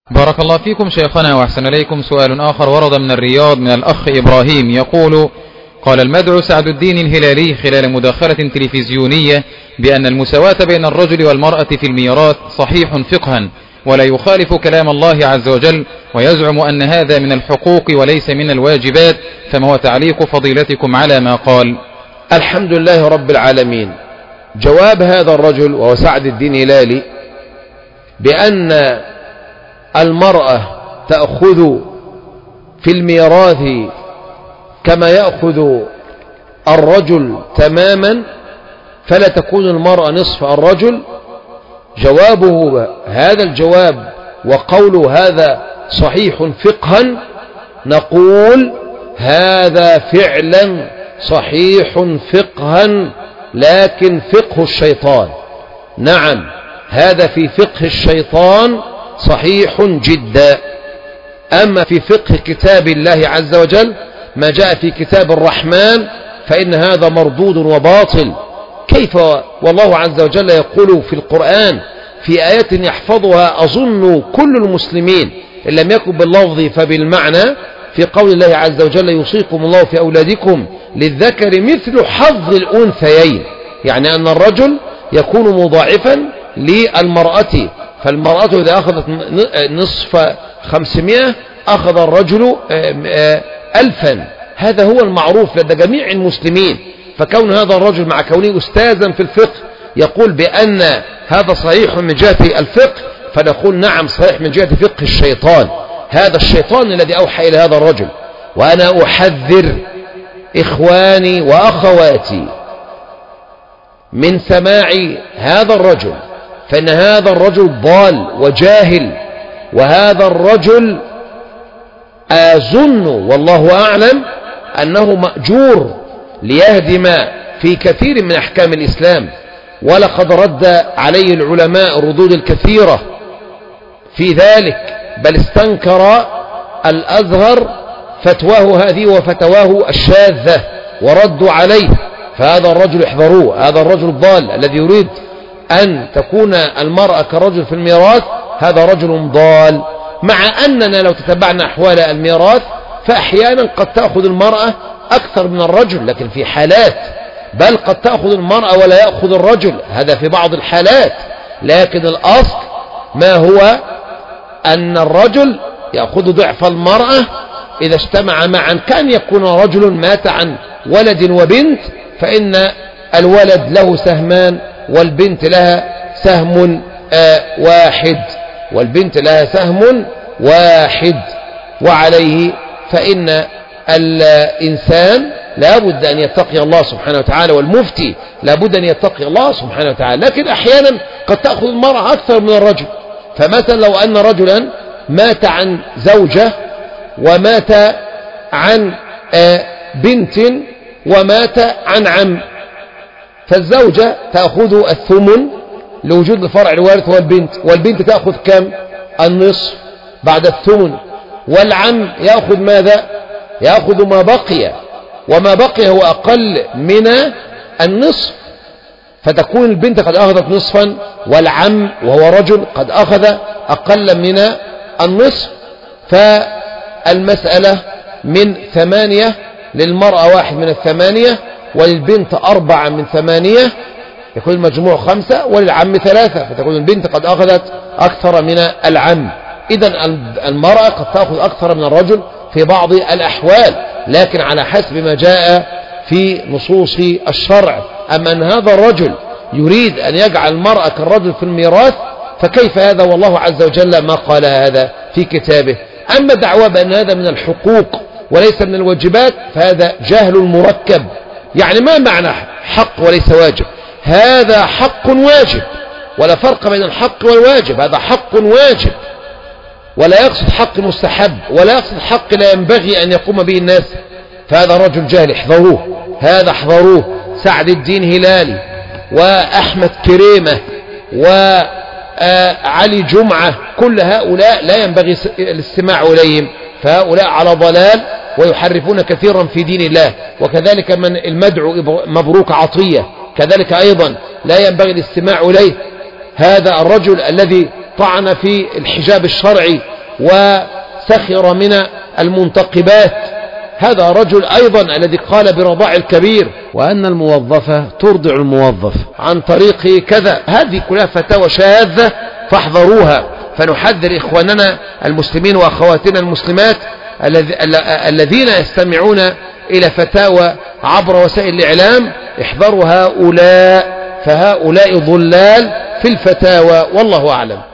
بارك الله فيكم شيخنا وأحسن إليكم. سؤال آخر ورد من الرياض من الأخ إبراهيم يقول: قال المدعو سعد الدين الهلالي خلال مداخلة تلفزيونية بأن المساواة بين الرجل والمرأة في الميراث صحيح فقها ولا يخالف كلام الله عز وجل، ويزعم أن هذا من الحقوق وليس من الواجبات، فما هو تعليق فضيلتكم على ما قال؟ الحمد لله رب العالمين. جواب هذا الرجل وهو سعد الدين الهلالي بأن المرأة تأخذ في الميراث كما يأخذ الرجل تماما، فلا تكون المرأة نصف الرجل. جوابه هذا الجواب وقول هذا صحيح فقها، نقول هذا فعلا صحيح فقها، لكن فقه الشيطان. نعم، هذا في فقه الشيطان صحيح جدا. أما في فقه كتاب الله عز وجل ما جاء في كتاب الرحمن فإن هذا مردود وباطل. كيف والله عز وجل يقول في القرآن في آيات يحفظها أظن كل المسلمين إن لم يكن باللفظ فبالمعنى، في قول الله عز وجل: يوصيكم الله في أولادكم للذكر مثل حظ الأنثيين، يعني أن الرجل يكون مضاعفا للمرأة، فالمرأة إذا أخذت نصف 500 أخذ الرجل 1000. هذا هو المعروف لدى جميع المسلمين. فكون هذا الرجل مع كونه أستاذا في الفقه يقول بأن هذا صحيح من جهة الفقه، فنقول نعم صحيح من جهة فقه الشيطان. هذا الشيطان الذي أوحى إلى هذا الرجل. وأنا أحذر إخواني وأخواتي من سماع هذا الرجل، فإن هذا الرجل ضال وجاهل، وهذا الرجل أظن والله أعلم أنه مأجور ليهدم في كثير من أحكام الإسلام، ولقد رد عليه العلماء الردود الكثيرة في ذلك، بل استنكر الأزهر فتواه هذه وفتواه الشاذة وردوا عليه. فهذا الرجل احذروه، هذا الرجل الضال الذي يريد أن تكون المرأة كالرجل في الميراث، هذا رجل ضال. مع أننا لو تتبعنا أحوال الميراث فأحيانا قد تأخذ المرأة أكثر من الرجل، لكن في حالات، بل قد تأخذ المرأة ولا يأخذ الرجل، هذا في بعض الحالات. لكن الأصل ما هو أن الرجل يأخذ ضعف المرأة إذا اجتمع معا. كان يكون رجل مات عن ولد وبنت، فإن الولد له سهمان والبنت لها سهم واحد، والبنت لها سهم واحد. وعليه فإن الإنسان لابد أن يتقي الله سبحانه وتعالى، والمفتي لابد أن يتقي الله سبحانه وتعالى. لكن أحيانا قد تأخذ المرأة أكثر من الرجل. فمثلا لو أن رجلا مات عن زوجة ومات عن بنت ومات عن عم، فالزوجة تأخذ الثمن لوجود الفرع الوارث والبنت، والبنت تأخذ كم؟ النصف بعد الثمن، والعم يأخذ ماذا؟ يأخذ ما بقي، وما بقي هو أقل من النصف، فتكون البنت قد أخذت نصفا، والعم وهو رجل قد أخذ أقل من النصف. فالمسألة من 8 للمرأة 1 من 8، وللبنت 4 من 8، يكون المجموع 5، وللعم 3، فتكون البنت قد أخذت أكثر من العم. إذن المرأة قد تأخذ أكثر من الرجل في بعض الأحوال، لكن على حسب ما جاء في نصوص الشرع. أما أن هذا الرجل يريد أن يجعل المرأة كالرجل في الميراث، فكيف هذا؟ والله عز وجل ما قال هذا في كتابه. أما دعوى بأن هذا من الحقوق وليس من الواجبات فهذا جهل مركب. يعني ما معنى حق وليس واجب؟ هذا حق واجب، ولا فرق بين الحق والواجب. هذا حق واجب، ولا يقصد حق مستحب، ولا يقصد حق لا ينبغي أن يقوم به الناس. فهذا رجل جاهل، احذروه، هذا احذروه. سعد الدين هلالي وأحمد كريمة وعلي جمعة، كل هؤلاء لا ينبغي الاستماع إليهم، فهؤلاء على ضلال ويحرفون كثيرا في دين الله. وكذلك من المدعو مبروك عطية كذلك أيضا لا ينبغي الاستماع إليه. هذا الرجل الذي طعن في الحجاب الشرعي وسخر من المنتقبات. هذا رجل أيضا الذي قال برضاع الكبير، وأن الموظفة ترضع الموظف عن طريق كذا. هذه كلها فتاوى شاذة فاحذروها. فنحذر إخواننا المسلمين وأخواتنا المسلمات الذين يستمعون إلى فتاوى عبر وسائل الإعلام، احذروا هؤلاء، فهؤلاء ضلال في الفتاوى، والله أعلم.